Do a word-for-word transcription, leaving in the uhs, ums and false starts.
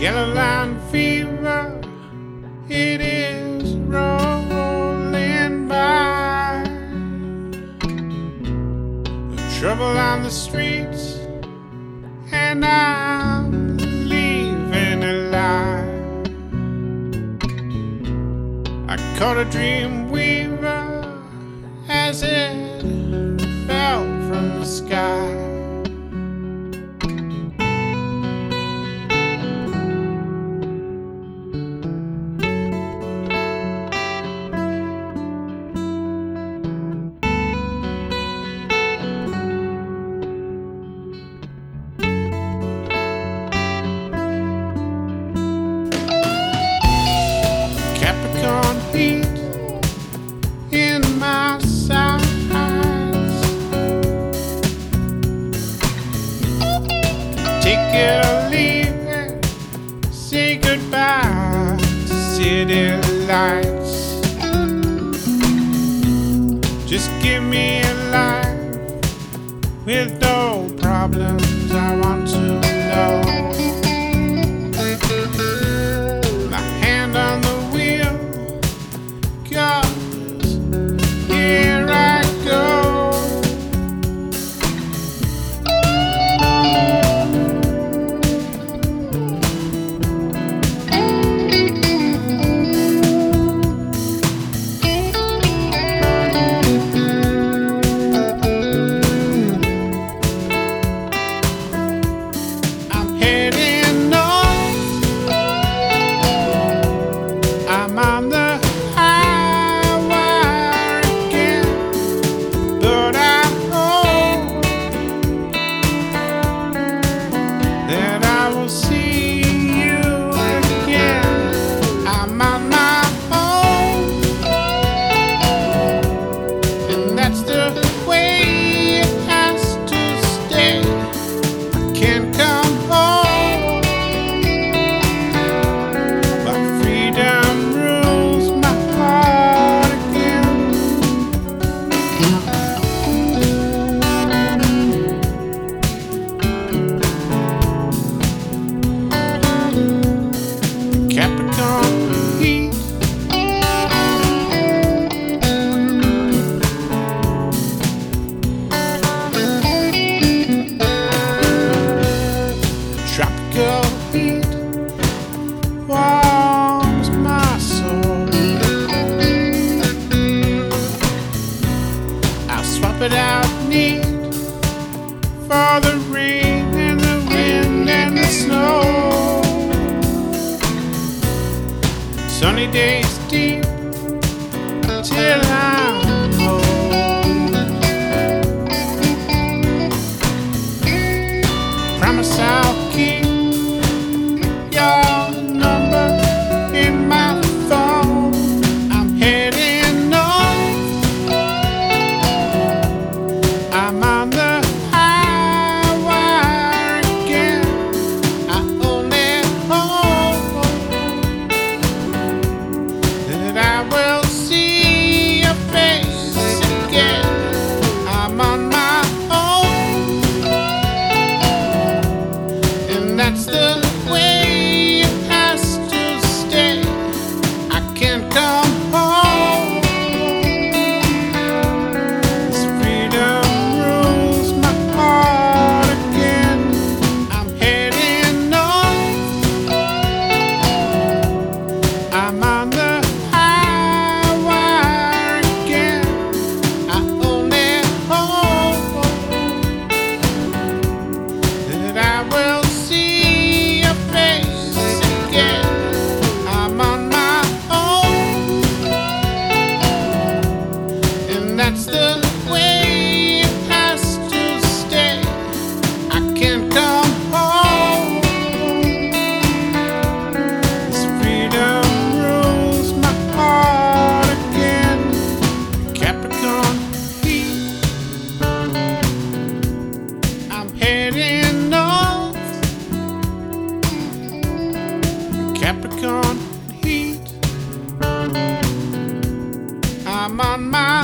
Yellow line fever, it is rolling by. The trouble on the streets, and I'm leaving alive. I caught a dream weaver as it fell from the sky. Capricorn heat in my sights. Take it or leave it, say goodbye to city lights. Just give me a life with no problems, I want to know. My hand on the wheel, 'cause here I go. I'm heading north, I'm on the highway again, but I hope that I will see you again. I'm on my own, and that's the way it has to stay. I can't come home, but freedom rules my heart again. Capricorn heat, tropical heat warms my soul. I'll swap it out neat for the rain and the wind and the snow. Sunny days deep till I'm old. Promise I'll keep your number in my phone. I'm heading north, I'm on the highway again. I only hope that I will see your face again. I'm on my own, and that's the way it has to stay. I can't come home, 'cause freedom rules my heart again. I'm heading north, I'm on the highway again. I only hope that I will see your face again. I'm on my own, and that's the way it has to stay. I can't come home, 'cause freedom rules my heart again. Capricorn heat, I'm heading north. Capricorn heat, I'm on my